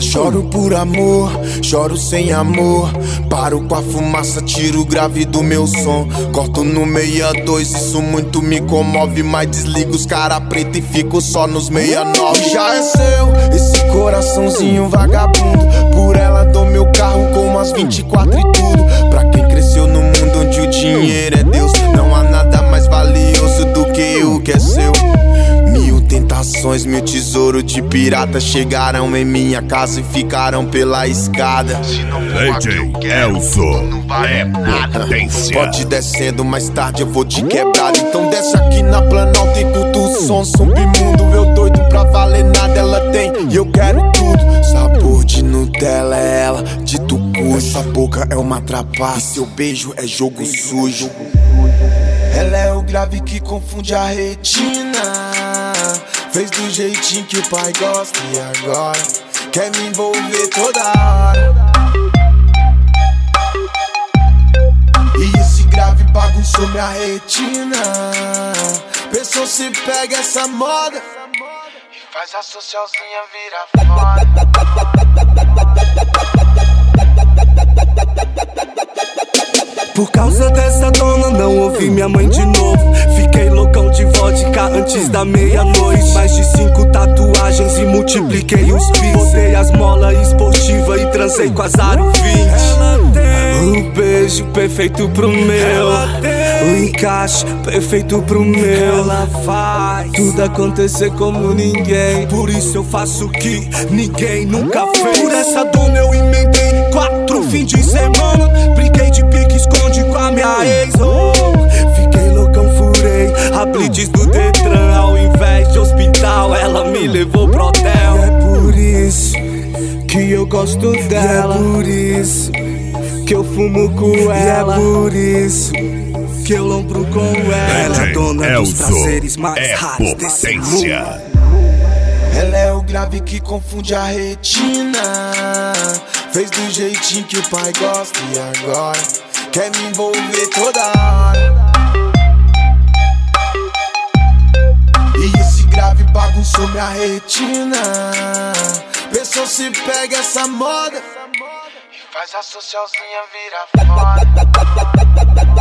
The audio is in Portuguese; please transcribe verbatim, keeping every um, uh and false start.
Choro por amor, choro sem amor. Paro com a fumaça, tiro o grave do meu som. Corto no meia dois, isso muito me comove. Mas desligo os cara preta e fico só nos meia nove. Já é seu, esse coraçãozinho vagabundo. Por ela dou meu carro com umas vinte e quatro e tudo. Pra quem cresceu no mundo onde o dinheiro é Deus, não há nada mais valioso do que o que é seu. Mil tentações, mil tesouro de pirata chegaram em minha casa e ficaram pela escada. Se não for a que eu quero, não vale nada. Pode ir descendo, mais tarde eu vou de quebrada. Então desce aqui na Planalto e curta o som. Submundo, eu doido pra valer nada. Ela tem e eu quero tudo. Sabor de Nutella é ela, de tucujo. Essa boca é uma trapaça e seu beijo é jogo sujo. Ela é o grave que confunde a retina. Fez do jeitinho que o pai gosta e agora quer me envolver toda hora. E esse grave bagunçou minha retina. Pensou se pega essa moda e faz a socialzinha virar foda. Por causa dessa dona não ouvi minha mãe de novo. Fiquei loucão de vodka antes da meia-noite. Mais de cinco tatuagens e multipliquei os bis. Botei as molas esportivas e transei com a Zaro vinte. Um beijo perfeito pro meu, o encaixe perfeito pro meu. Ela faz tudo acontecer como ninguém. Por isso eu faço o que ninguém nunca fez. Por essa dona eu emendei quatro fins de semana. Brinquei de pique, esconde com a minha ex. Oh, fiquei loucão, furei a blitz do Detran. Ao invés de hospital, ela me levou pro hotel. E é por isso que eu gosto dela. E é por isso que eu fumo com ela. E é por isso que eu lombro com ela. Ela é dona dos prazeres mais raros desse mundo. Ela é o grave que confunde a retina. Fez do jeitinho que o pai gosta e agora quer me envolver toda hora. E esse grave bagunçou minha retina. Pensou se pega essa moda e faz a socialzinha virar foda.